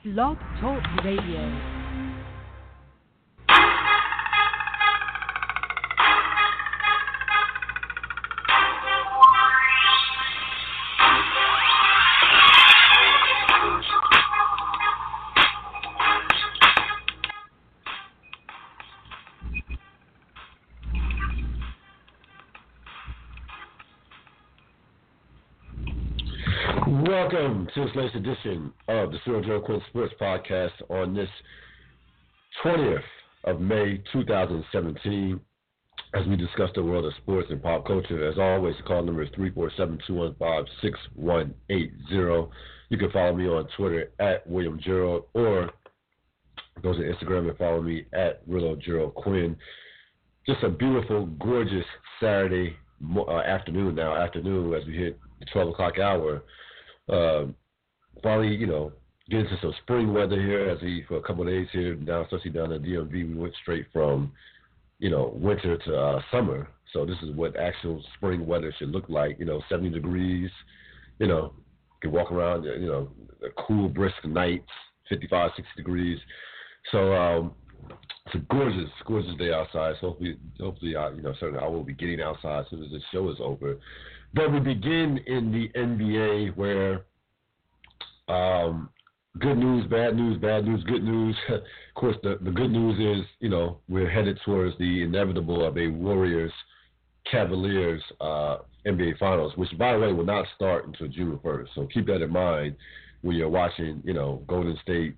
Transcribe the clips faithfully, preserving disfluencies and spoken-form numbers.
Blog Talk Radio. Welcome to this latest edition of the Cyril Joe Quinn Sports Podcast on this twentieth of May two thousand seventeen as we discuss the world of sports and pop culture. As always, the call number is three four seven, two one five, six one eight zero. You can follow me on Twitter at William Gerald or go to Instagram and follow me at Rillo Gerald Quinn. Just a beautiful, gorgeous Saturday uh, afternoon now, afternoon as we hit the twelve o'clock hour. Uh, finally, you know, getting into some spring weather here as we, for a couple of days here, down, especially down in the D M V, we went straight from, you know, winter to uh, summer. So this is what actual spring weather should look like, you know, seventy degrees, you know, you can walk around, you know, a cool, brisk nights, fifty-five, sixty degrees. So um, it's a gorgeous, gorgeous day outside. So hopefully, hopefully I, you know, certainly I will be getting outside as soon as the show is over. But we begin in the N B A where um, good news, bad news, bad news, good news. Of course, the, the good news is, you know, we're headed towards the inevitable of a Warriors-Cavaliers uh, N B A Finals, which, by the way, will not start until June first. So keep that in mind when you're watching, you know, Golden State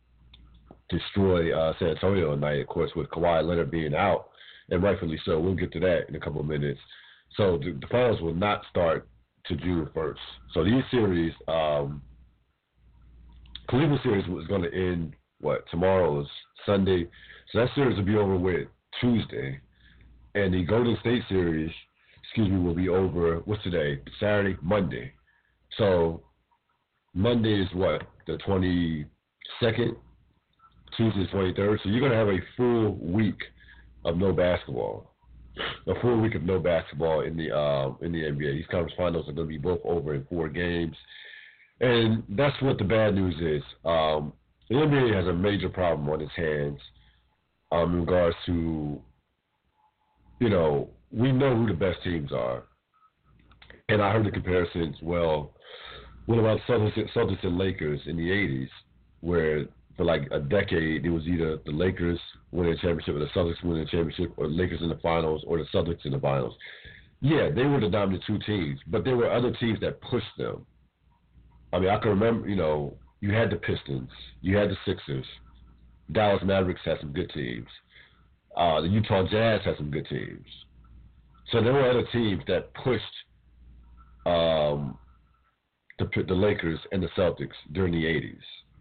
destroy uh, San Antonio tonight, of course, with Kawhi Leonard being out, and rightfully so. We'll get to that in a couple of minutes. So the, the finals will not start to June first. So these series, um, Cleveland series was going to end, what, tomorrow is Sunday. So that series will be over with Tuesday. And the Golden State series, excuse me, will be over, what's today? Saturday, Monday. So Monday is what, the twenty-second? Tuesday is twenty-third. So you're going to have a full week of no basketball. A full week of no basketball in the uh, in the N B A. These conference finals are going to be both over in four games, and that's what the bad news is. Um, the N B A has a major problem on its hands um, in regards to, you know, we know who the best teams are, and I heard the comparisons. Well, what about Celtics, Celtics and Lakers in the eighties, where for like a decade, it was either the Lakers winning a championship or the Celtics winning a championship, or the Lakers in the finals or the Celtics in the finals. Yeah, they were the dominant two teams, but there were other teams that pushed them. I mean, I can remember, you know, you had the Pistons, you had the Sixers, Dallas Mavericks had some good teams, uh, the Utah Jazz had some good teams. So there were other teams that pushed um, the, the Lakers and the Celtics during the eighties.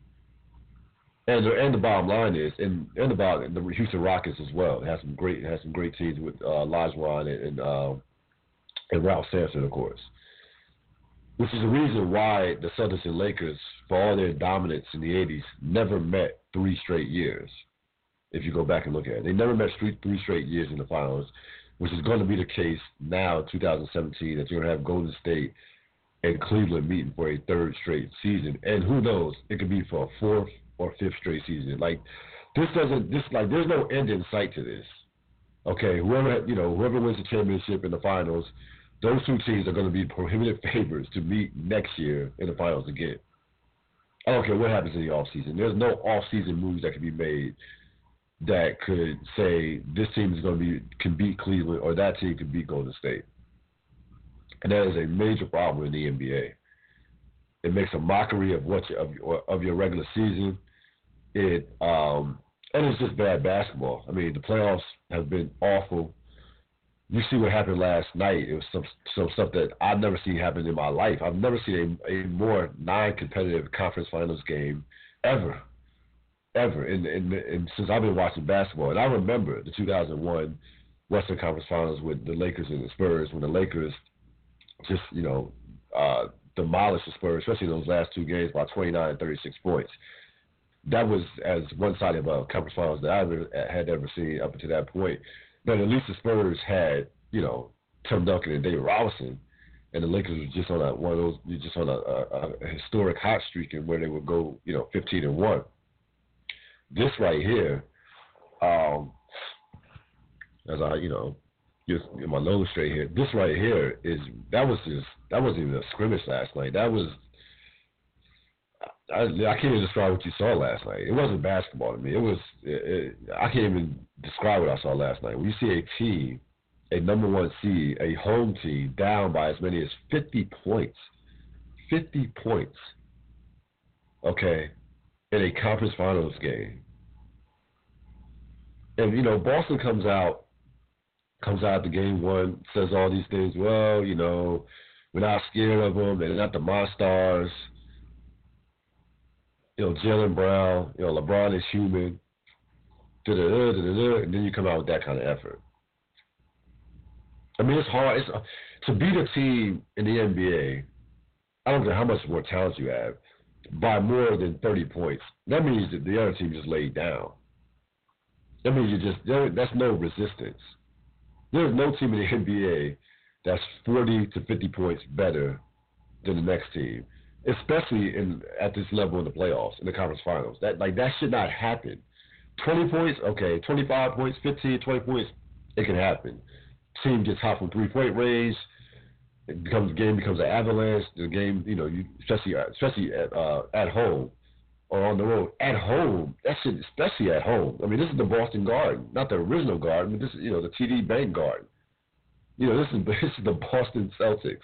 And the, and the bottom line is, and, and about the Houston Rockets as well. It has some great, it has some great teams with uh, Olajuwon and and, uh, and Ralph Sampson, of course. Which is the reason why the Celtics and Lakers, for all their dominance in the eighties, never met three straight years. If you go back and look at it, they never met three, three straight years in the finals, which is going to be the case now, in two thousand seventeen, that you're going to have Golden State and Cleveland meeting for a third straight season, and who knows, it could be for a fourth or fifth straight season. Like this doesn't this like there's no end in sight to this. Okay, whoever you know, whoever wins the championship in the finals, those two teams are going to be prohibitive favorites to meet next year in the finals again. I don't care what happens in the offseason. There's no offseason moves that can be made that could say this team is going to be can beat Cleveland or that team can beat Golden State. And that is a major problem in the N B A. It makes a mockery of what you, of, your, of your regular season. It um, and it's just bad basketball. I mean, the playoffs have been awful. You see what happened last night. It was some some stuff that I've never seen happen in my life. I've never seen a, a more non-competitive conference finals game ever, ever. In, in, in since I've been watching basketball, and I remember the two thousand one Western Conference Finals with the Lakers and the Spurs, when the Lakers just you know uh, demolished the Spurs, especially in those last two games by twenty-nine and thirty-six points. That was as one-sided of a conference finals that I ever, had ever seen up until that point. But at least the Spurs had, you know, Tim Duncan and David Robinson, and the Lakers was just on a, one of those, just on a, a, a historic hot streak, and where they would go, you know, fifteen and one. This right here, um, as I, you know, just get my nose straight here. This right here is that was just that wasn't even a scrimmage last night. That was I, I can't even describe what you saw last night. It wasn't basketball to me. It was it, it, I can't even describe what I saw last night. When you see a team, a number one seed, a home team, down by as many as fifty points, fifty points, okay, in a conference finals game, and you know Boston comes out. Comes out the game one, says all these things. Well, you know, we're not scared of them. They're not the Monstars. You know, Jaylen Brown. You know, LeBron is human. Da-da-da, da-da-da, and then you come out with that kind of effort. I mean, it's hard. It's to beat a team in the N B A. I don't care how much more talent you have, by more than thirty points. That means that the other team just laid down. That means you just there, that's no resistance. There's no team in the N B A that's forty to fifty points better than the next team, especially in at this level in the playoffs, in the conference finals. That like that should not happen. twenty points, okay, twenty-five points, fifteen, twenty points, it can happen. Team gets hot from three-point range. It becomes game becomes an avalanche. The game, you know, you especially especially at uh, at home or on the road. At home, that shit, especially at home. I mean, this is the Boston Garden, not the original Garden, but this is, you know, the T D Bank Garden. You know, this is this is the Boston Celtics,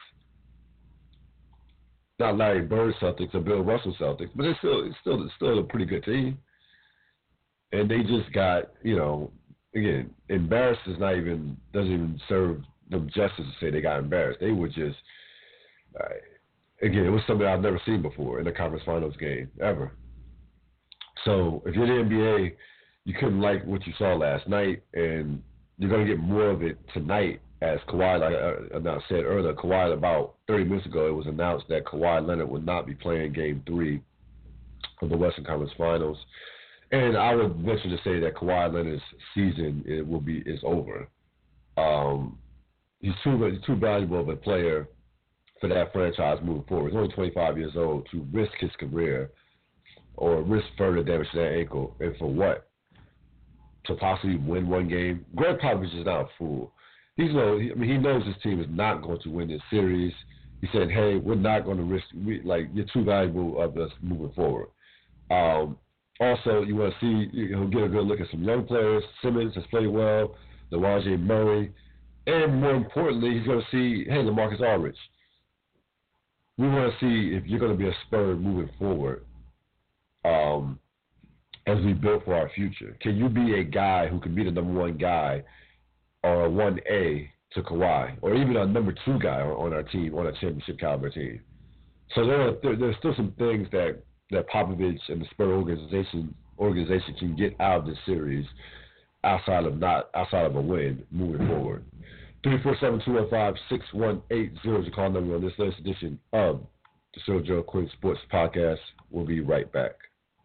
not Larry Bird Celtics or Bill Russell Celtics, but it's still it's still it's still a pretty good team. And they just got, you know, again, embarrassed is not even doesn't even serve them justice to say they got embarrassed. They were just, uh, again, it was something I've never seen before in a conference finals game ever. So if you're in the N B A, you couldn't like what you saw last night, and you're going to get more of it tonight. As Kawhi, like I, I said earlier, Kawhi about thirty minutes ago, it was announced that Kawhi Leonard would not be playing Game Three of the Western Conference Finals, and I would venture to say that Kawhi Leonard's season it will be is over. Um, he's too he's too valuable of a player for that franchise moving forward. He's only twenty-five years old to risk his career or risk further damage to that ankle, and for what? To possibly win one game? Greg Popovich is not a fool. He's no, I mean, he knows his team is not going to win this series. He said, "Hey, we're not going to risk. We, like, you're too valuable of us moving forward." Um, also, you want to see he'll get a good look at some young players. Simmons has played well. DeJounte Murray, and more importantly, he's going to see, hey, LaMarcus Aldridge. We want to see if you're going to be a Spur moving forward. Um, as we build for our future, can you be a guy who can be the number one guy or a one A to Kawhi, or even a number two guy on our team, on a championship caliber team? So there are, there, there's still some things that, that Popovich and the Spurs organization organization can get out of this series outside of not outside of a win moving forward. three four seven, two one five, six one eight zero is the call number on this latest edition of the Cyril Joe Quinn Sports Podcast. We'll be right back.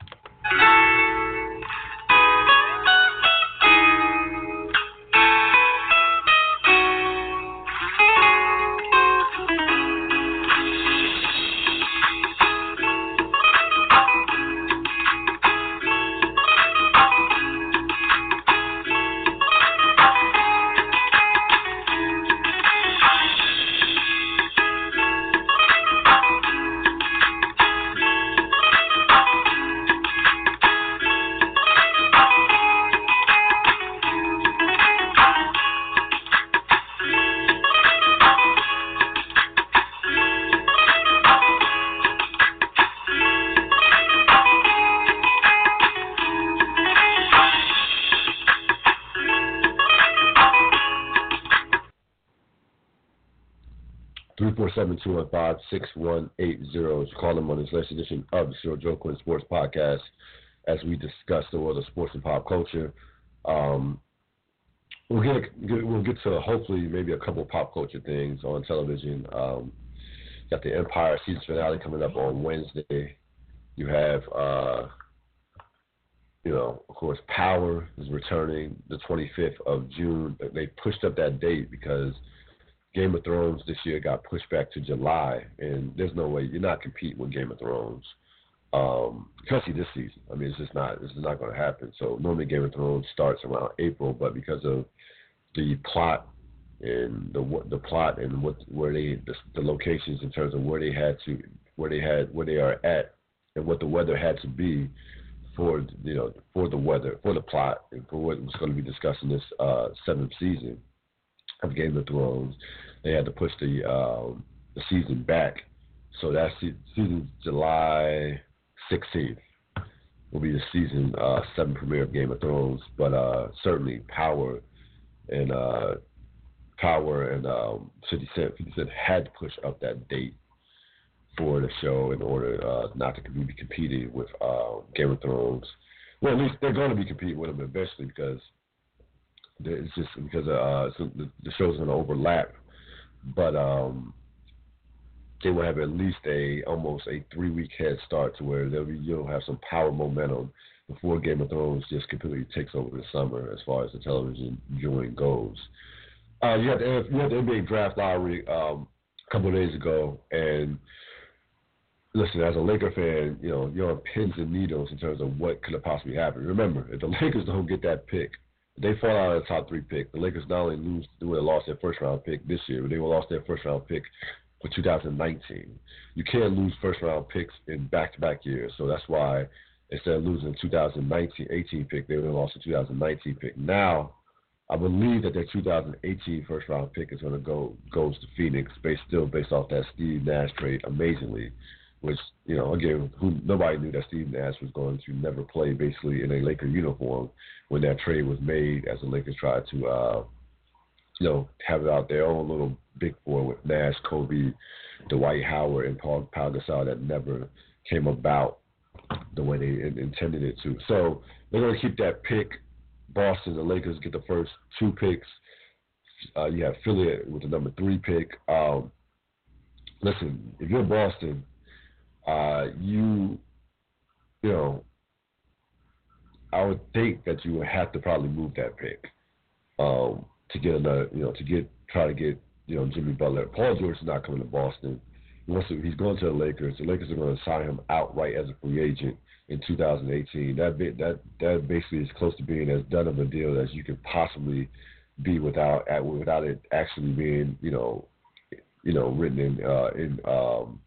three four seven, two one five, six one eight zero is call them on this latest edition of the Cyril Joe Quinn Sports Podcast as we discuss the world of sports and pop culture. Um, we'll get, a, we'll get to hopefully maybe a couple of pop culture things on television. Um, got the Empire season finale coming up on Wednesday. You have, uh, you know, of course, Power is returning the twenty-fifth of June. They pushed up that date because Game of Thrones this year got pushed back to July, and there's no way you're not competing with Game of Thrones, um, especially this season. I mean, it's just not this is not going to happen. So normally Game of Thrones starts around April, but because of the plot and the the plot and what where they the, the locations in terms of where they had to where they had where they are at and what the weather had to be for you know for the weather for the plot and for what was going to be discussed in this uh, seventh season of Game of Thrones, they had to push the um, the season back. So that se- season July sixteenth will be the season uh, seven premiere of Game of Thrones. But uh, certainly Power and uh, Power and um, fifty Cent, fifty Cent had to push up that date for the show in order uh, not to be competing with uh, Game of Thrones. Well, at least they're going to be competing with them eventually because it's just because uh, so the, the show's going to overlap. But um, they will have at least a almost a three week head start to where they'll be, you'll have some power momentum before Game of Thrones just completely takes over the summer as far as the television viewing goes. Uh, you had the you had the N B A draft lottery um, a couple of days ago, and listen, as a Laker fan, you know you're on pins and needles in terms of what could have possibly happened. Remember, if the Lakers don't get that pick, if they fall out of the top three pick, the Lakers not only lose, they would have lost their first round pick this year, but they would have lost their first round pick for two thousand nineteen. You can't lose first round picks in back to back years, so that's why instead of losing the two thousand nineteen eighteen pick, they would have lost the two thousand nineteen pick. Now, I believe that their two thousand eighteen first round pick is going to go goes to Phoenix, based still based off that Steve Nash trade. Amazingly, which you know again, who, nobody knew that Steve Nash was going to never play basically in a Laker uniform when that trade was made, as the Lakers tried to uh, you know have it out their own little big four with Nash, Kobe, Dwight Howard, and Paul Pau Gasol that never came about the way they intended it to. So they're going to keep that pick. Boston, the Lakers get the first two picks. Uh, you have Philly with the number three pick. Um, listen, if you're Boston, uh, you, you know, I would think that you would have to probably move that pick um, to get another, you know, to get try to get, you know, Jimmy Butler. Paul George is not coming to Boston. He wants to, he's going to the Lakers. The Lakers are going to sign him outright as a free agent in two thousand eighteen. That that that basically is close to being as done of a deal as you could possibly be without without it actually being you know you know written in uh, in um,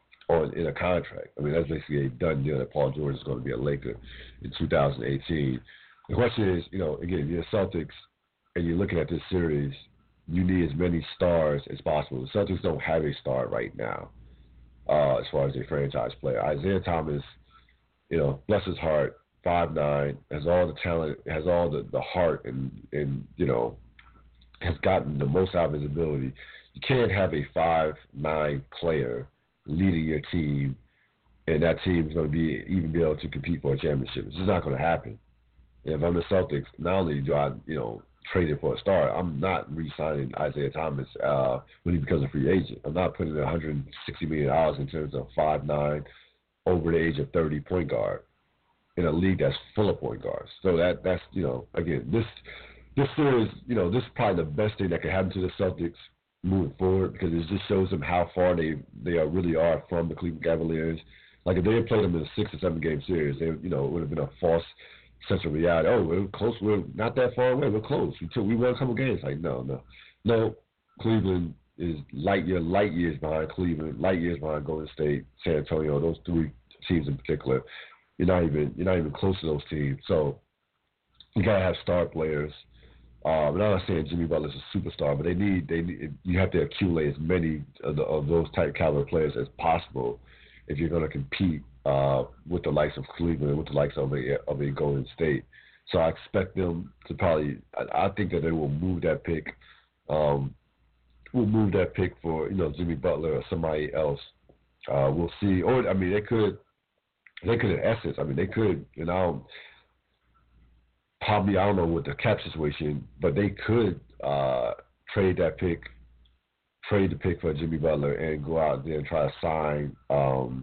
on in a contract. I mean that's basically a done deal that Paul George is going to be a Laker in two thousand eighteen. The question is, you know, again, if you're Celtics and you're looking at this series, you need as many stars as possible. The Celtics don't have a star right now uh, as far as a franchise player. Isaiah Thomas, you know, bless his heart, five nine, has all the talent, has all the, the heart, and, and, you know, has gotten the most out of his ability. You can't have a five nine player leading your team, and that team is going to be even be able to compete for a championship. It's just not going to happen. And if I'm the Celtics, not only do I, you know, trade it for a star, I'm not re-signing Isaiah Thomas uh, when he becomes a free agent. I'm not putting one hundred sixty million dollars in terms of five nine, over the age of thirty point guard in a league that's full of point guards. So that that's you know again this this series you know this is probably the best thing that could happen to the Celtics moving forward because it just shows them how far they they are, really are from the Cleveland Cavaliers. Like if they had played them in a six or seven game series, they you know it would have been a false sense of reality. Oh, we're close. We're not that far away. We're close. We took we won a couple games. Like no no no. Cleveland is light year, light years behind Cleveland, light years behind Golden State, San Antonio. Those three teams in particular, you're not even you're not even close to those teams. So you gotta have star players. Um, and I'm not saying Jimmy Butler's a superstar, but they need they need, you have to accumulate as many of, the, of those type caliber players as possible if you're going to compete uh, with the likes of Cleveland, with the likes of a of a Golden State. So I expect them to probably. I, I think that they will move that pick. Um, will move that pick for you know Jimmy Butler or somebody else. Uh, we'll see. Or I mean, they could. They could in essence. I mean, they could. You know, probably I don't know what the cap situation, but they could uh, trade that pick, trade the pick for Jimmy Butler, and go out there and try to sign um,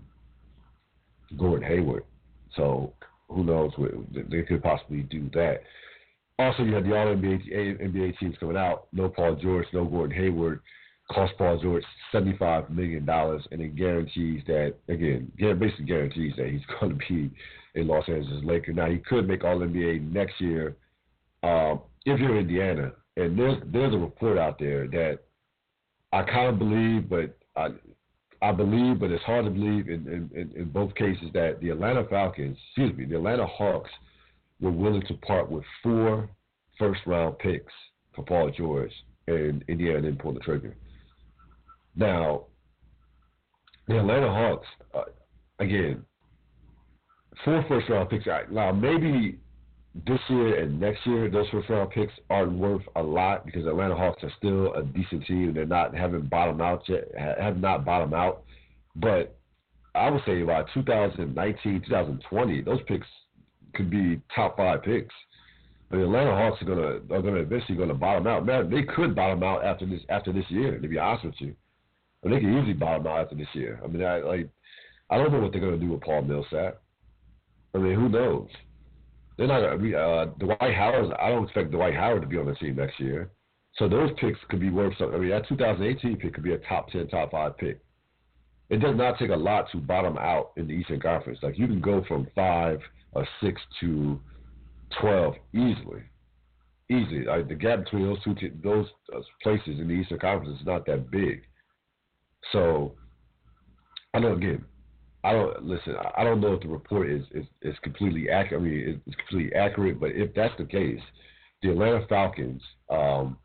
Gordon Hayward. So who knows? What, they could possibly do that. Also, you have the All N B A N B A teams coming out. No Paul George, no Gordon Hayward. cost Paul George seventy-five million dollars, and it guarantees that, again, basically guarantees that he's going to be a Los Angeles Laker. Now, he could make All N B A next year um, if you're Indiana. And there's there's a report out there that I kind of believe, but I, I believe, but it's hard to believe in, in, in both cases that the Atlanta Falcons, excuse me, the Atlanta Hawks were willing to part with four first-round picks for Paul George, and Indiana didn't pull the trigger. Now, the Atlanta Hawks, uh, again, four first-round picks. Now, maybe this year and next year, those first-round picks aren't worth a lot because the Atlanta Hawks are still a decent team. They're not haven't bottomed out yet, have not bottomed out. But I would say by two thousand nineteen, two thousand twenty, those picks could be top five picks. The Atlanta Hawks are gonna are gonna eventually gonna bottom out. Man, they could bottom out after this after this year. To be honest with you, but they could easily bottom out after this year. I mean, I like I don't know what they're gonna do with Paul Millsap. I mean, who knows? They're not gonna be uh, Dwight Howard. I don't expect Dwight Howard to be on the team next year. So those picks could be worth something. I mean, that two thousand eighteen pick could be a top ten, top five pick. It does not take a lot to bottom out in the Eastern Conference. Like you can go from five or six to twelve easily, easily. Like the gap between those two t- those uh, places in the Eastern Conference is not that big. So I know again, I don't listen. I don't know if the report is is, is completely accurate. I mean, it's completely accurate. But if that's the case, the Atlanta Falcons, um,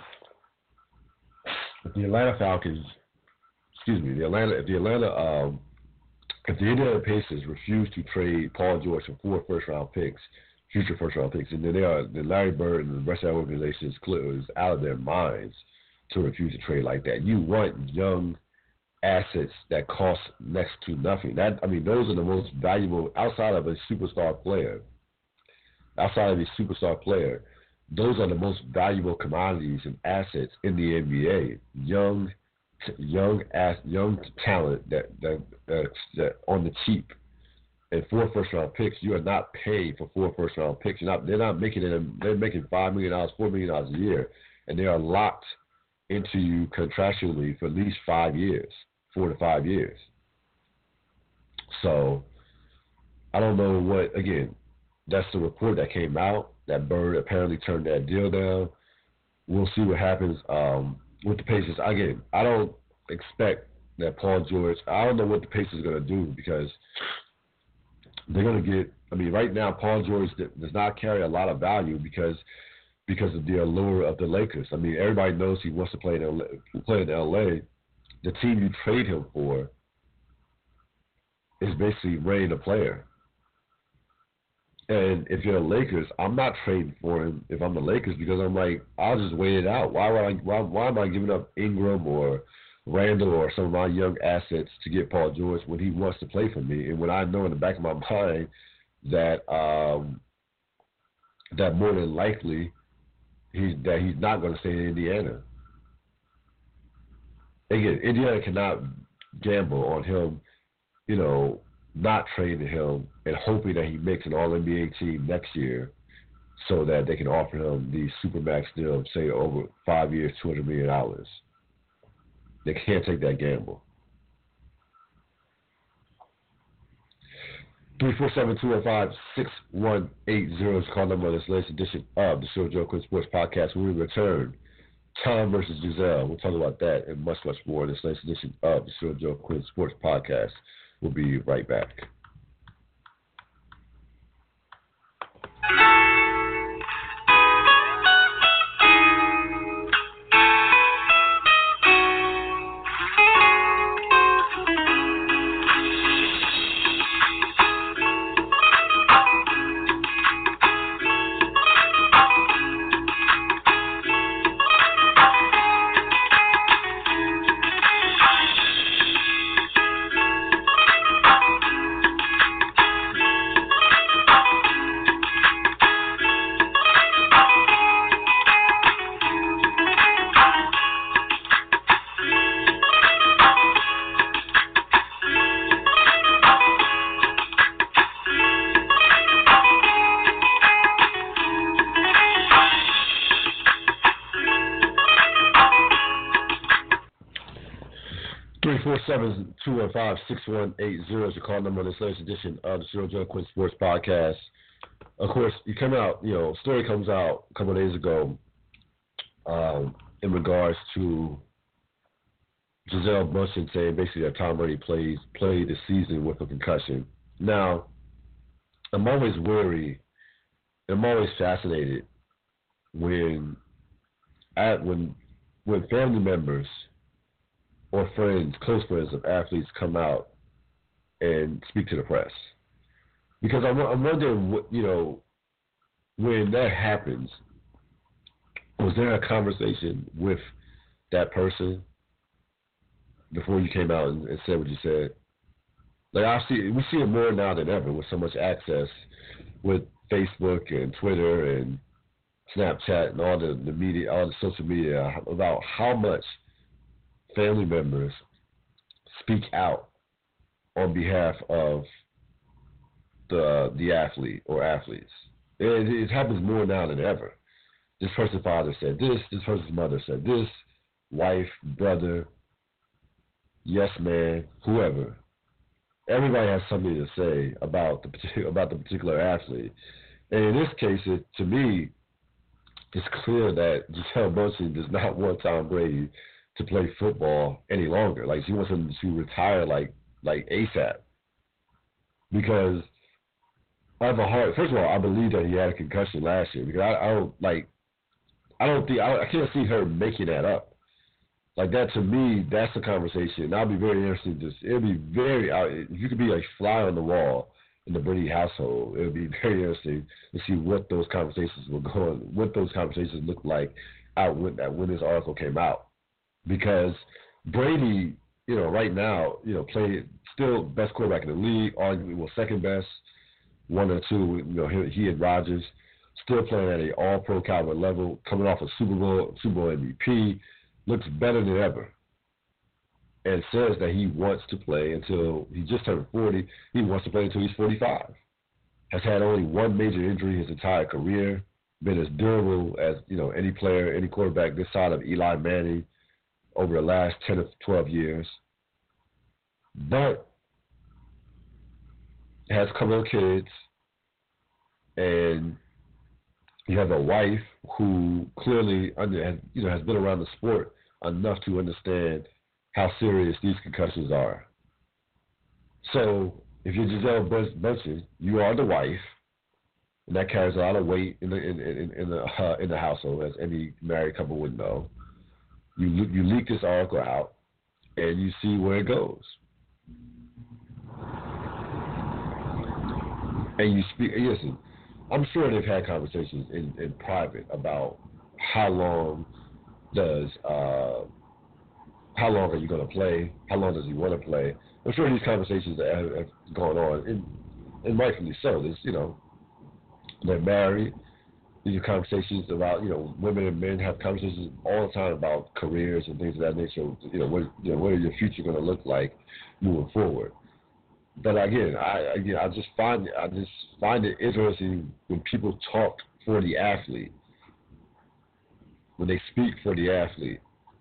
the Atlanta Falcons, excuse me, the Atlanta, if the Atlanta, um, if the Indiana Pacers refuse to trade Paul George for four first round picks, future first round picks, and then they are, then Larry Bird and the rest of that organization is clear is out of their minds to refuse to trade like that. You want young assets that cost next to nothing. That I mean, those are the most valuable outside of a superstar player. Outside of a superstar player, those are the most valuable commodities and assets in the N B A. Young, young, ass, young talent that that, that that on the cheap. And four first round picks, you are not paying for four first round picks. You're not, they're not making it. They're making five million dollars, four million dollars a year, and they are locked into you contractually for at least five years, four to five years. So I don't know what. Again, that's the report that came out. That Bird apparently turned that deal down. We'll see what happens um, with the Pacers. Again, I don't expect that Paul George. I don't know what the Pacers are going to do because they're going to get. I mean, right now, Paul George does not carry a lot of value because because of the allure of the Lakers. I mean, everybody knows he wants to play in L A. Play in L A. The team you trade him for is basically reigning a player. And if you're the Lakers, I'm not trading for him if I'm the Lakers because I'm like, I'll just wait it out. Why would I? Why, why am I giving up Ingram or Randall or some of my young assets to get Paul George when he wants to play for me? And when I know in the back of my mind that um, that more than likely he's that he's not going to stay in Indiana. Again, Indiana cannot gamble on him, you know, not trading him and hoping that he makes an All N B A team next year so that they can offer him the Supermax deal of, say, over five years, two hundred million dollars. They can't take that gamble. three four seven, two one five, six one eight zero is the call number of this latest edition of the Short Joe Quinn Sports Podcast. When we return, Tom versus Giselle. We'll talk about that and much, much more in this latest edition of the Short Joe Quinn Sports Podcast. We'll be right back. four seven two one five six one eight zero is your call number on this latest edition of the Cyril Joe Quinn Sports Podcast. Of course, you come out, you know, story comes out a couple of days ago um, in regards to Gisele Bündchen saying basically that Tom Brady plays played the season with a concussion. Now, I'm always worried, I'm always fascinated when at when when family members or friends, close friends of athletes come out and speak to the press. Because I'm, I'm wondering, what, you know, when that happens, was there a conversation with that person before you came out and, and said what you said? Like I see, we see it more now than ever with so much access with Facebook and Twitter and Snapchat and all the, the media, all the social media about how much family members speak out on behalf of the the athlete or athletes. It, it happens more now than ever. This person's father said this, this person's mother said this, wife, brother, yes man, whoever. Everybody has something to say about the about the particular athlete. And in this case, it, to me, it's clear that Gisele Bündchen does not want Tom Brady to play football any longer. Like, she wants him to retire like like ASAP. Because I have a hard. First of all, I believe that he had a concussion last year because I, I don't like. I don't think I, I can't see her making that up. Like that to me, that's a conversation. I'll be very interested. Just it'll be very. If you could be a fly on the wall in the Brady household, it would be very interesting to see what those conversations were going, what those conversations looked like out when that when this article came out. Because Brady, you know, right now, you know, played still best quarterback in the league, arguably well second best, one or two. You know, he, he and Rodgers still playing at an All-Pro caliber level, coming off a Super Bowl Super Bowl M V P, looks better than ever, and says that he wants to play until he just turned forty. He wants to play until he's forty-five. Has had only one major injury his entire career. Been as durable as you know any player, any quarterback this side of Eli Manning over the last ten to twelve years, but has a couple of kids, and you have a wife who clearly under, you know, has been around the sport enough to understand how serious these concussions are. So if you're Gisele Bündchen, you are the wife, and that carries a lot of weight in the in, in, in the uh, in the household, as any married couple would know. You you leak this article out, and you see where it goes. And you speak. Listen, I'm sure they've had conversations in, in private about how long does uh, how long are you going to play? How long does he want to play? I'm sure these conversations have, have gone on, and, and rightfully so. There's, you know, they're married. These are conversations about, you know, women and men have conversations all the time about careers and things of that nature. You know, what, you know, what is your future going to look like moving forward? But again, I again, I just find I just find it interesting when people talk for the athlete, when they speak for the athlete.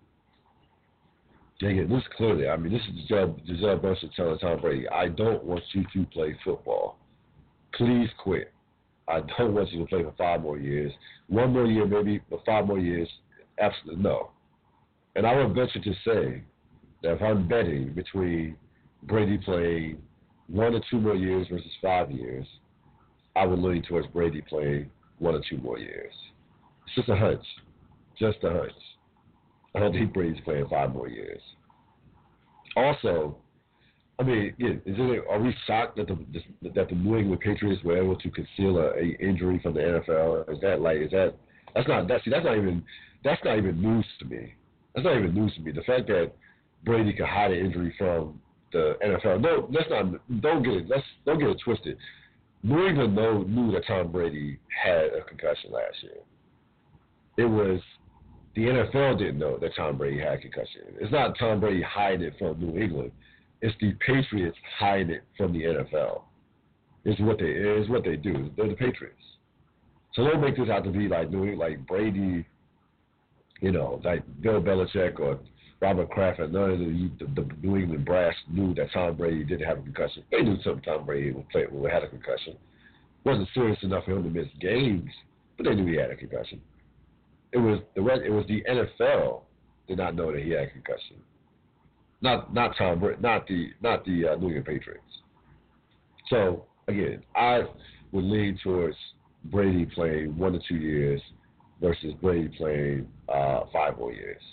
Again, this clearly, I mean, this is Gisele, Gisele Bündchen telling Tom Brady, I don't want you to play football. Please quit. I don't want you to play for five more years. One more year, maybe, but five more years, absolutely no. And I would venture to say that if I'm betting between Brady playing one or two more years versus five years, I would lean towards Brady playing one or two more years. It's just a hunch. Just a hunch. I don't think Brady's playing five more years. Also, I mean, again, is it, are we shocked that the that the New England Patriots were able to conceal a, a injury from the N F L? Is that like is that that's not that's see, that's not even that's not even news to me. That's not even news to me. The fact that Brady could hide an injury from the N F L. No, let's not don't get it let's don't get it twisted. New England know, knew that Tom Brady had a concussion last year. It was the N F L didn't know that Tom Brady had a concussion. It's not Tom Brady hiding it from New England. It's the Patriots hiding it from the N F L. It's what they is what they do. They're the Patriots. So don't make this out to be like New England, like Brady, you know, like Bill Belichick or Robert Kraft and none of the, the, the New England brass knew that Tom Brady didn't have a concussion. They knew something Tom Brady would play would had a concussion. It wasn't serious enough for him to miss games, but they knew he had a concussion. It was the it was the N F L did not know that he had a concussion. Not not Tom Brady, not the not the uh, New England Patriots. So again, I would lean towards Brady playing one to two years versus Brady playing uh, five more years.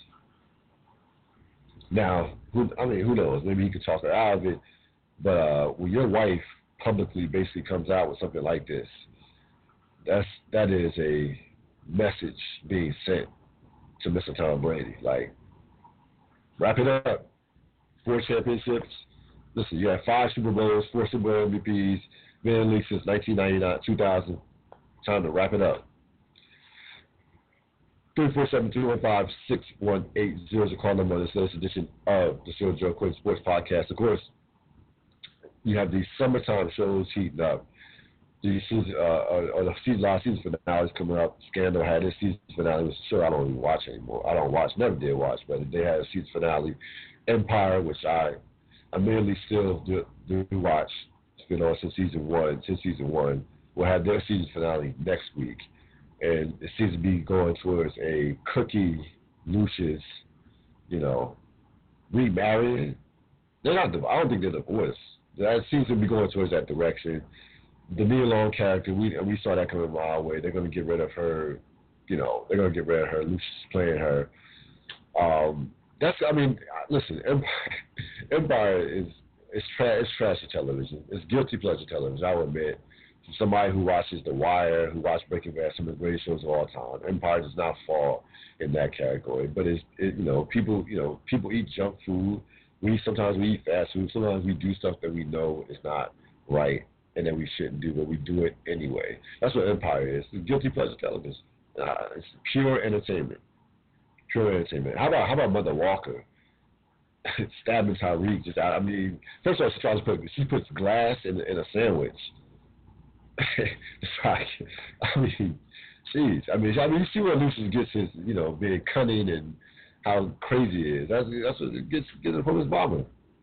Now, who, I mean, who knows? Maybe he could talk her out of it. But uh, when your wife publicly basically comes out with something like this, that's that is a message being sent to Mister Tom Brady. Like, wrap it up. Four championships. Listen, you have five Super Bowls, four Super Bowl M V Ps, been in the league since nineteen ninety-nine, two thousand. Time to wrap it up. three four seven, two one five, six one eight zero is the call number on this latest edition of the Show Joe Quinn Sports Podcast. Of course, you have these summertime shows heating up. The season, uh, or the season, last season finale is coming up. Scandal had this season finale, which sure I don't even watch anymore. I don't watch, never did watch, but they had a season finale. Empire, which I admittedly still do, do watch. It's been on since season one. Since season one, will have their season finale next week, and it seems to be going towards a Cookie Lucius, you know, remarrying. They're not. I don't think they're divorced. That seems to be going towards that direction. The Nia Long character, we we saw that coming a mile away. They're going to get rid of her. You know, they're going to get rid of her. Lucius playing her. Um, that's. I mean, listen. Empire, Empire is it's trash. It's trash television. It's guilty pleasure television. I will admit. From somebody who watches The Wire, who watches Breaking Bad, some of the greatest shows of all time, Empire does not fall in that category. But it's it, you know people you know people eat junk food. We sometimes we eat fast food. Sometimes we do stuff that we know is not right and that we shouldn't do, but we do it anyway. That's what Empire is. It's guilty pleasure television. Uh, it's pure entertainment. Pure entertainment. How about how about Mother Walker stabbing Tyreek? Just I mean, first of all, she tries to put she puts glass in in a sandwich. It's like, I mean, jeez. I mean, I mean, you see where Lucius gets his, you know, being cunning and how crazy he is. That's that's what it gets gets it from his mama.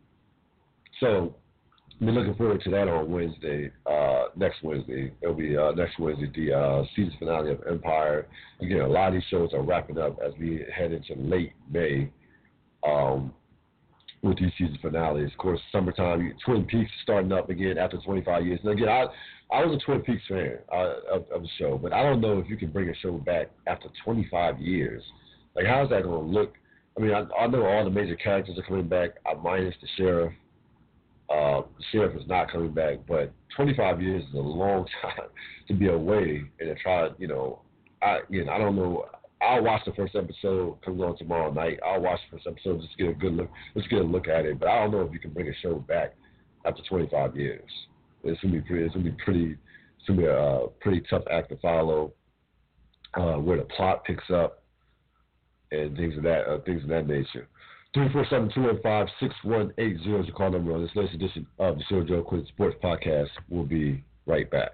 So, I've been looking forward to that on Wednesday. Uh, next Wednesday, it'll be uh, next Wednesday the uh, season finale of Empire. Again, a lot of these shows are wrapping up as we head into late May. Um, with these season finales, of course, summertime. Twin Peaks starting up again after twenty-five years. And again, I I was a Twin Peaks fan uh, of, of the show, but I don't know if you can bring a show back after twenty-five years. Like, how's that going to look? I mean, I, I know all the major characters are coming back, uh, minus the sheriff. Uh, the sheriff is not coming back, but twenty-five years is a long time to be away and to try. You know, I again, I don't know. I'll watch the first episode. Comes on tomorrow night. I'll watch the first episode just to get a good look. Just get a look at it. But I don't know if you can bring a show back after twenty-five years. It's gonna be pretty. It's gonna be pretty. It's gonna be a uh, pretty tough act to follow. Uh, where the plot picks up and things of that uh, things of that nature. Three four seven two one five six one eight zero is the call number on this latest edition of the Show Joe Quinn Sports Podcast. We'll be right back.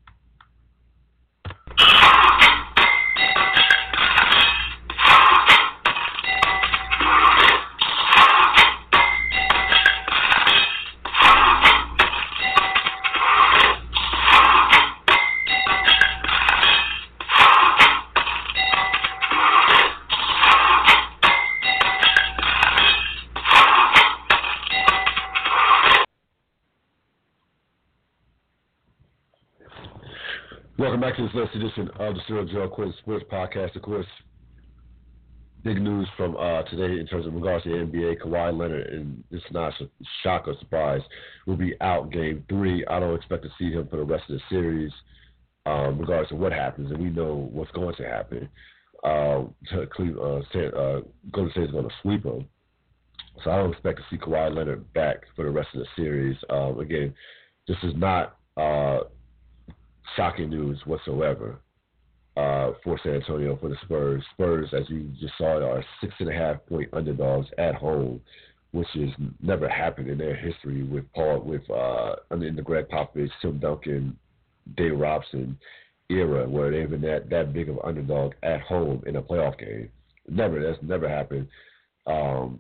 Welcome back to this latest edition of the Cyril Joel Quinn Sports Podcast. Of course, big news from uh, today in terms of regards to the N B A. Kawhi Leonard, and it's not a shock or surprise, will be out game three. I don't expect to see him for the rest of the series, um, regardless of what happens, and we know what's going to happen. Uh, Cleveland, uh, uh, Golden State is going to sweep him. So I don't expect to see Kawhi Leonard back for the rest of the series. Um, again, this is not uh, shocking news whatsoever uh, for San Antonio, for the Spurs. Spurs, as you just saw, are six and a half point underdogs at home, which has never happened in their history with Paul, with uh, in the Greg Popovich, Tim Duncan, Dave Robson era, where they've been that, that big of an underdog at home in a playoff game. Never, that's never happened. um,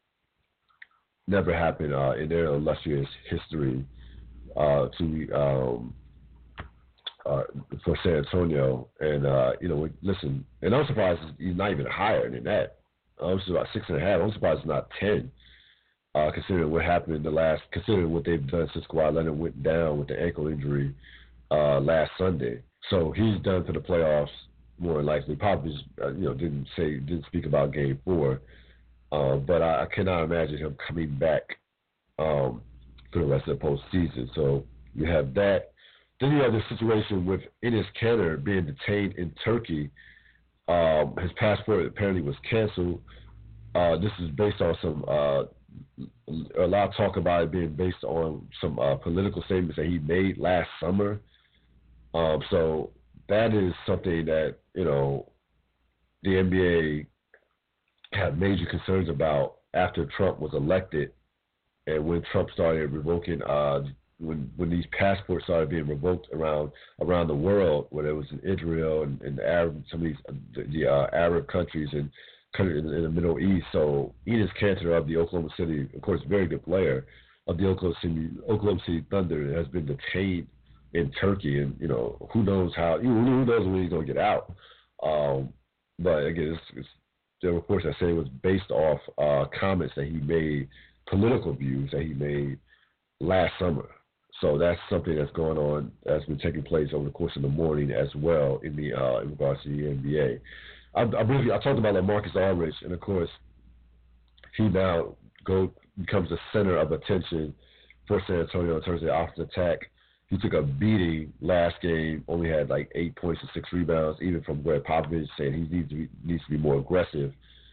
never happened uh, in their illustrious history uh, to um, uh, for San Antonio. And uh, you know, listen, and I'm surprised he's not even higher than that. I'm just about six and a half. I'm surprised it's not ten. Uh, considering what happened in the last, considering what they've done since Kawhi Leonard went down with the ankle injury uh, last Sunday. So he's done for the playoffs more than likely. Probably, just, uh, you know, didn't say, didn't speak about Game Four, uh, but I, I cannot imagine him coming back um, for the rest of the postseason. So you have that. Then you have the situation with Enes Kanter being detained in Turkey. Um, his passport apparently was canceled. Uh, this is based on some. Uh, a lot of talk about it being based on some uh, political statements that he made last summer. Um, so that is something that, you know, the N B A had major concerns about after Trump was elected, and when Trump started revoking, uh, when when these passports started being revoked around around the world, whether it was in Israel and, and the Arab, some of these the, the uh, Arab countries and in the Middle East. So Enes Kanter of the Oklahoma City, of course, very good player of the Oklahoma City, Oklahoma City Thunder, has been detained in Turkey, and you know who knows how, you know, who knows when he's gonna get out. Um, but again, it's, it's, there were reports that say it was based off uh, comments that he made, political views that he made last summer. So that's something that's going on, that's been taking place over the course of the morning as well in the uh, in regards to the N B A. I, I, briefly, I talked about LaMarcus Aldridge, and of course, he now go becomes the center of attention for San Antonio in terms of the offensive attack. He took a beating last game, only had like eight points and six rebounds, even from Greg Popovich saying he needs to be, needs to be more aggressive.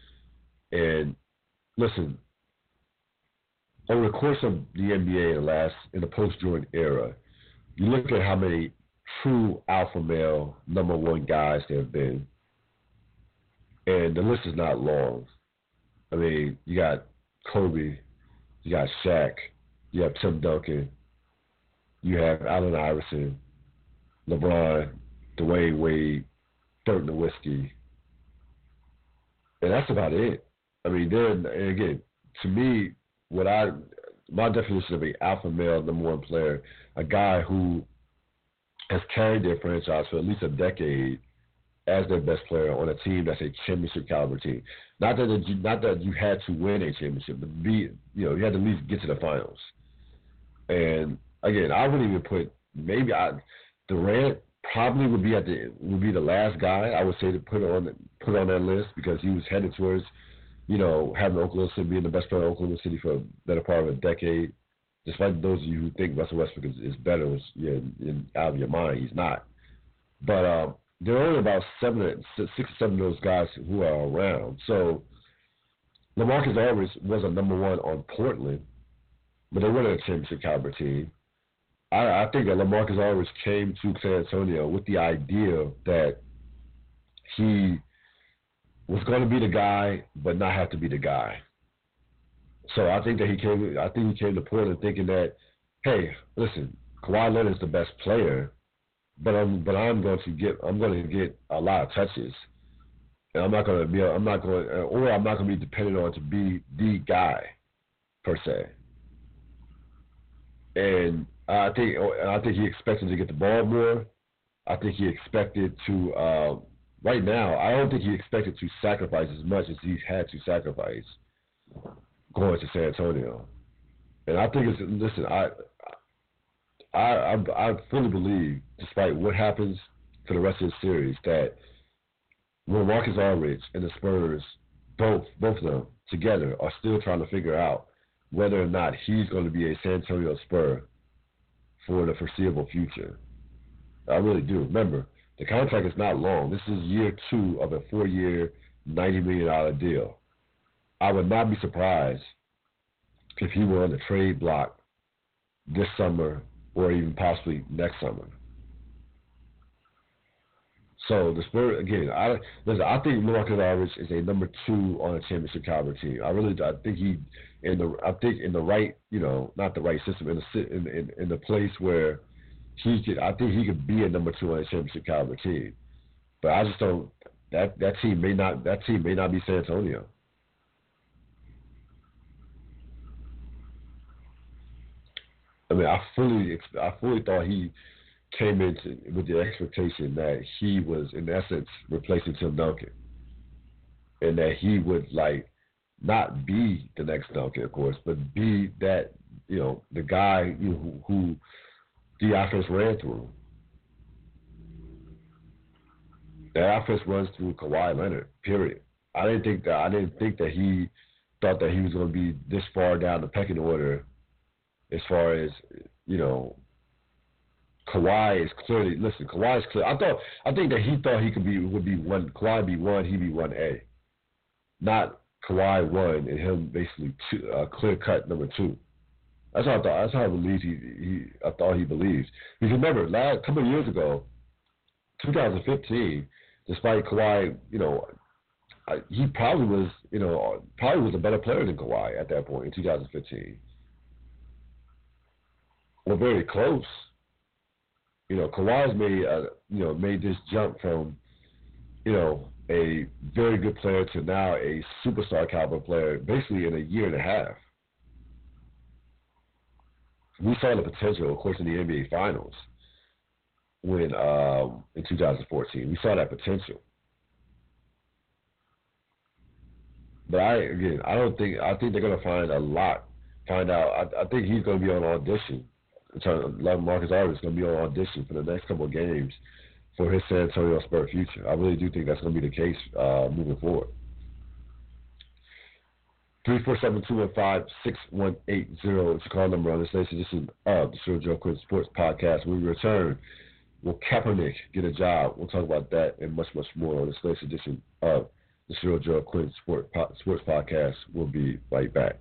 And listen, over the course of the N B A in the last in the post-Jordan era, you look at how many true alpha male number one guys there have been. And the list is not long. I mean, you got Kobe, you got Shaq, you have Tim Duncan, you have Allen Iverson, LeBron, Dwayne Wade, Dirk Nowitzki, and that's about it. I mean, then and again, to me, what I my definition of an alpha male number one player, a guy who has carried their franchise for at least a decade as their best player on a team that's a championship caliber team. Not that you, not that you had to win a championship, but be, you know, you had to at least get to the finals. And again, I wouldn't even put maybe I Durant probably would be at the would be the last guy I would say to put on put on that list, because he was headed towards, you know, having Oklahoma City being the best player in Oklahoma City for a better part of a decade. Despite those of you who think Russell Westbrook is, is better, was yeah, in, out of your mind, he's not. But um, there are only about seven, six or seven of those guys who are around. So LaMarcus Aldridge was a number one on Portland, but they weren't a championship caliber team. I, I think that LaMarcus Aldridge came to San Antonio with the idea that he was going to be the guy, but not have to be the guy. So I think that he came. I think he came to Portland thinking that, hey, listen, Kawhi Leonard's the best player, but I'm but I'm going to get I'm going to get a lot of touches, and I'm not going to be I'm not going or I'm not going to be dependent on to be the guy, per se. And I think I think he expected to get the ball more. I think he expected to. Uh, right now, I don't think he expected to sacrifice as much as he's had to sacrifice going to San Antonio. And I think it's listen. I I I, I fully believe, despite what happens for the rest of the series, that LaMarcus Aldridge and the Spurs, both both of them together, are still trying to figure out whether or not he's going to be a San Antonio Spur for the foreseeable future. I really do. Remember, the contract is not long. This is year two of a four-year, ninety million dollars deal. I would not be surprised if he were on the trade block this summer or even possibly next summer. So the Spurs, again, I listen, I think LaMarcus Aldridge is a number two on a championship caliber team. I really do. I think he in the I think in the right, you know, not the right system, in the in in, in the place where he could. I think he could be a number two on a championship caliber team. But I just don't. That that team may not. That team may not be San Antonio. I mean, I fully, I fully thought he came into with the expectation that he was, in essence, replacing Tim Duncan, and that he would like not be the next Duncan, of course, but be that, you know, the guy, you know, who, who the offense ran through. That offense runs through Kawhi Leonard. Period. I didn't think that. I didn't think that he thought that he was going to be this far down the pecking order, as far as, you know. Kawhi is clearly listen. Kawhi is clear. I thought. I think that he thought he could be would be one. Kawhi be one. He be one A. Not Kawhi one and him basically two, uh, clear cut number two. That's how I thought. That's how I believed he. he I thought he believed. Because remember, last couple of years ago, twenty fifteen. Despite Kawhi, you know, he probably was, you know, probably was a better player than Kawhi at that point in two thousand fifteen. Well, very close. You know, Kawhi's made, uh, you know, made this jump from, you know, a very good player to now a superstar caliber player, basically in a year and a half. We saw the potential, of course, in the N B A Finals. When um, in two thousand fourteen, we saw that potential, but I again, I don't think I think they're gonna find a lot, find out. I, I think he's gonna be on audition. Marcus Aldridge is gonna be on audition for the next couple of games for his San Antonio Spurs future. I really do think that's gonna be the case uh, moving forward. Three four seven two one five six one eight zero is the call number on this latest edition of the Cyril Joe Quinn Sports Podcast. When we return, will Kaepernick get a job? We'll talk about that and much, much more on this latest edition of the Cyril Joe Quinn Sport, Sports Podcast. We'll be right back.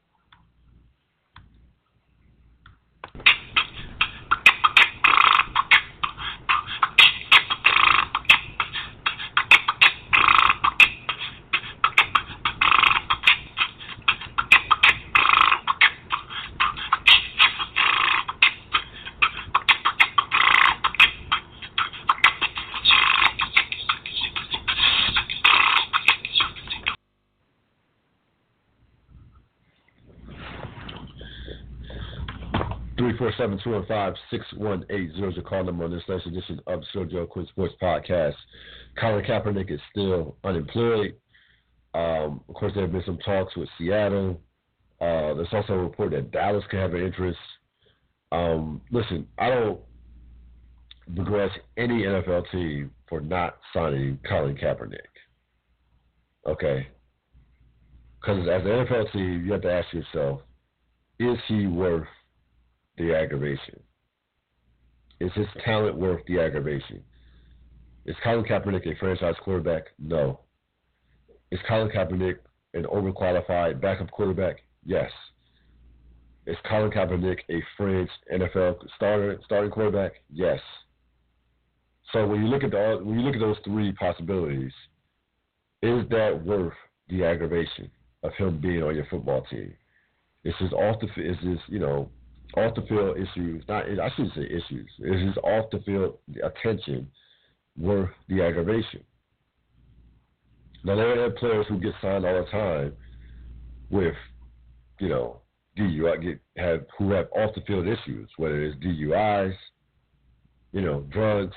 three four seven two one five six one eight zero is your call number on this latest edition of the Cyril Joe Quinn Sports Podcast. Colin Kaepernick is still unemployed. Um, of course, there have been some talks with Seattle. Uh, there's also a report that Dallas could have an interest. Um, listen, I don't begrudge any N F L team for not signing Colin Kaepernick. Okay? Because as an N F L team, you have to ask yourself, is he worth the aggravation? Is his talent worth the aggravation? Is Colin Kaepernick a franchise quarterback? No. Is Colin Kaepernick an overqualified backup quarterback? Yes. Is Colin Kaepernick a fringe N F L starter starting quarterback? Yes. So when you look at the when you look at those three possibilities, is that worth the aggravation of him being on your football team? Is his off the is his you know off the field issues, not I shouldn't say issues, is his off the field attention worth the aggravation? Now there are players who get signed all the time with, you know, D U I get have who have off the field issues, whether it's D U Is, you know, drugs,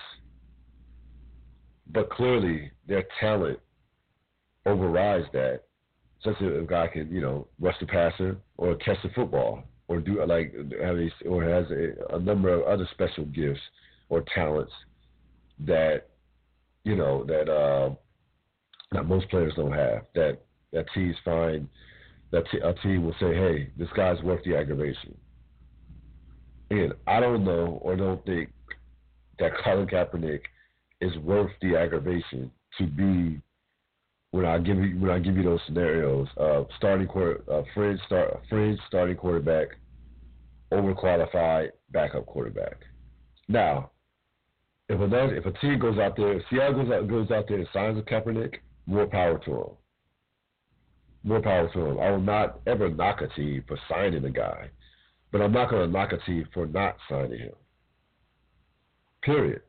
but clearly their talent overrides that. Such a guy can, you know, rush the passer or catch the football or do like have a, or has a, a number of other special gifts or talents that, you know, that uh, that most players don't have. That that teams find that t- a team will say, hey, this guy's worth the aggravation. And I don't know or don't think that Colin Kaepernick is worth the aggravation to be. When I give you when I give you those scenarios, uh, starting quarter, uh, fringe start, fringe starting quarterback, overqualified backup quarterback. Now, if another if a team goes out there, if Seattle goes out goes out there and signs a Kaepernick, more power to him. More power to him. I will not ever knock a team for signing a guy, but I'm not going to knock a team for not signing him. Period.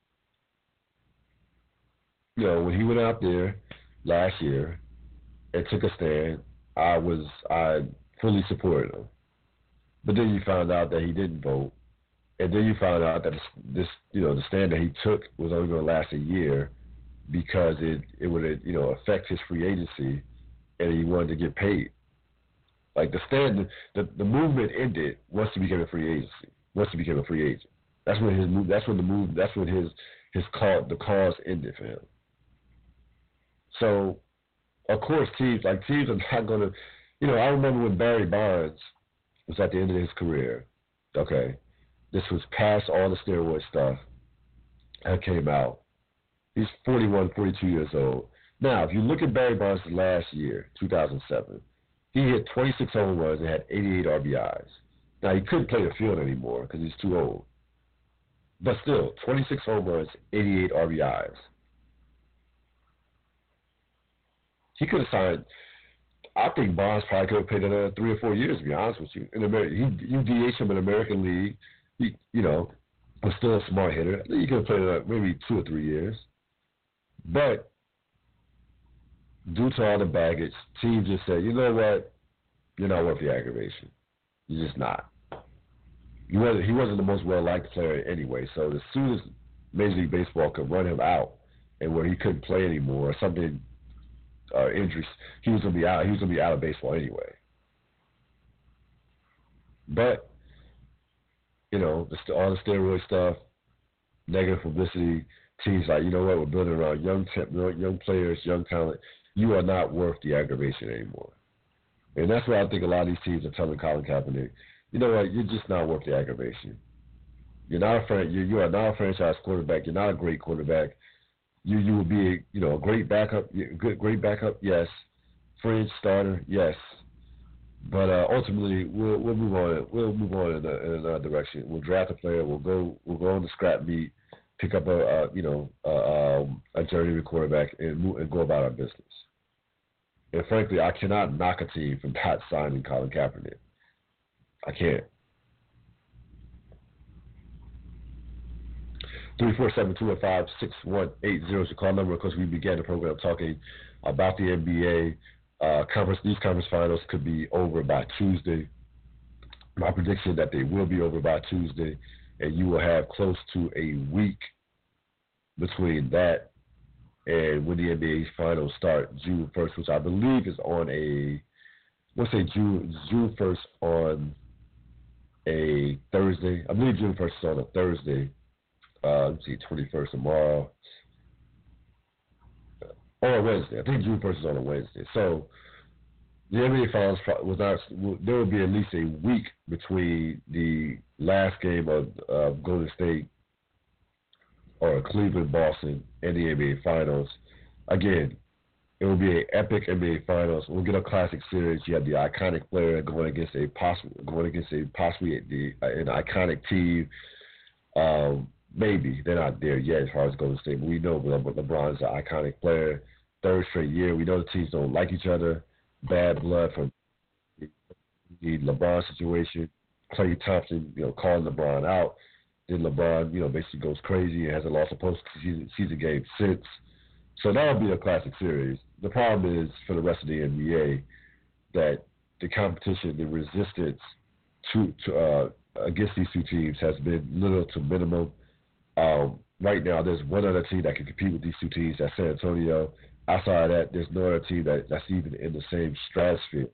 You know, when he went out there last year and took a stand, I was I fully supported him. But then you found out that he didn't vote, and then you found out that this, this you know, the stand that he took was only going to last a year because it it would you know affect his free agency, and he wanted to get paid. Like the stand, the, the movement ended once he became a free agency. Once he became a free agent, that's when his move. That's when the move. That's when his his call the cause ended for him. So, of course, teams like teams are not going to. You know, I remember when Barry Bonds was at the end of his career. Okay, this was past all the steroid stuff that came out. He's forty-one, forty-two years old. Now, if you look at Barry Bonds' last year, two thousand seven, he hit twenty-six home runs and had eighty-eight R B Is. Now, he couldn't play the field anymore because he's too old. But still, twenty-six home runs, eighty-eight R B Is. He could have signed. I think Bonds probably could have played another three or four years, to be honest with you. In America, he, you D H him in the American League. He, you know, was still a smart hitter. I think he could have played another, maybe two or three years. But due to all the baggage, teams just said, you know what? You're not worth the aggravation. You're just not. He wasn't, he wasn't the most well-liked player anyway, so as soon as Major League Baseball could run him out and where he couldn't play anymore or something, uh, injuries, he was going to be out. He was going to be out of baseball anyway. But, you know, the, all the steroid stuff, negative publicity, teams like, you know what, we're building around young, young players, young talent. You are not worth the aggravation anymore. And that's why I think a lot of these teams are telling Colin Kaepernick, you know what, you're just not worth the aggravation. You're not a fran- you you are not a franchise quarterback. You're not a great quarterback. You you will be a, you know a great backup, good great backup, yes. Fringe starter, yes. But uh, ultimately, we'll we'll move on. We'll move on in, a, in another direction. We'll draft a player. We'll go we'll go on the scrap meet, pick up a, a you know a, um, a journeyman quarterback, and move, and go about our business. And frankly, I cannot knock a team for not signing Colin Kaepernick. I can't. three four seven, two one five, six one eight zero is your call number. Of course, we began the program talking about the N B A. Uh, conference, these conference finals could be over by Tuesday. My prediction is that they will be over by Tuesday, and you will have close to a week between that and when the N B A finals start June first, which I believe is on a, let's say June June first on a Thursday. I believe June first is on a Thursday. Uh, let's see, twenty-first tomorrow. Or a Wednesday. I think June first is on a Wednesday. So the N B A finals was not. There will be at least a week between the last game of uh, Golden State or Cleveland, Boston, and the N B A finals. Again, it will be an epic N B A finals. We'll get a classic series. You have the iconic player going against a possible, going against a possibly the, an iconic team. Um, maybe they're not there yet as far as Golden State, but we know Le- LeBron's an iconic player. Third straight year, we know the teams don't like each other. Bad blood from the LeBron situation. Klay Thompson, you know, calling LeBron out. Then LeBron, you know, basically goes crazy and hasn't lost a postseason season game since. So that'll be a classic series. The problem is for the rest of the N B A that the competition, the resistance to, to uh, against these two teams has been little to minimum. Um, right now, there's one other team that can compete with these two teams. That's San Antonio. Outside of that, there's no other team that, that's even in the same stratosphere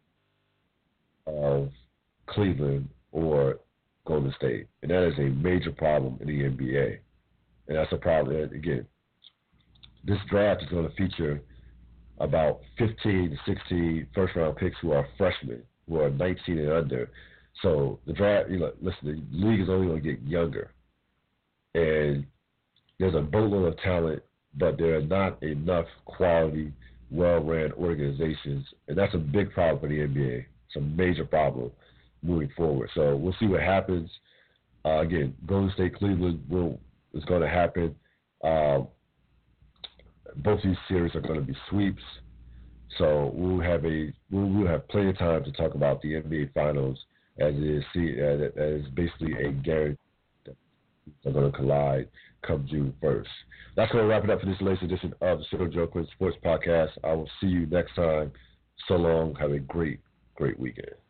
of Cleveland or Golden State. And that is a major problem in the N B A. And that's a problem. And again, this draft is going to feature about fifteen to sixteen first-round picks who are freshmen, who are nineteen and under. So the draft, you know, listen, the league is only going to get younger. And there's a boatload of talent, but there are not enough quality, well-ran organizations. And that's a big problem for the N B A. It's a major problem moving forward. So we'll see what happens. Uh, again, Golden State, Cleveland will is going to happen. Uh, both these series are going to be sweeps. So we'll have a we'll, we'll have plenty of time to talk about the N B A Finals as it is, see, as it is basically a guarantee that they're going to collide come June first. That's going to wrap it up for this latest edition of the Show Joe Quinn Sports Podcast. I will see you next time. So long. Have a great, great weekend.